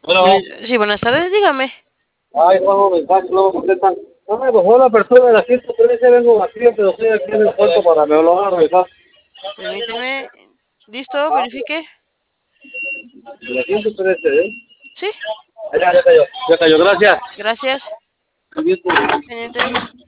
Bueno, Sí, buenas tardes, dígame. ay, Juan, mensaje, no me contestan. No me bajó la persona de la 113, vengo vacío, pero estoy aquí en el puerto para me lo van a revisar. Permíteme. ¿Listo? Verifique. De la 113, ¿eh? Sí, Ya cayó. Ya cayó, gracias. gracias. Pendiente.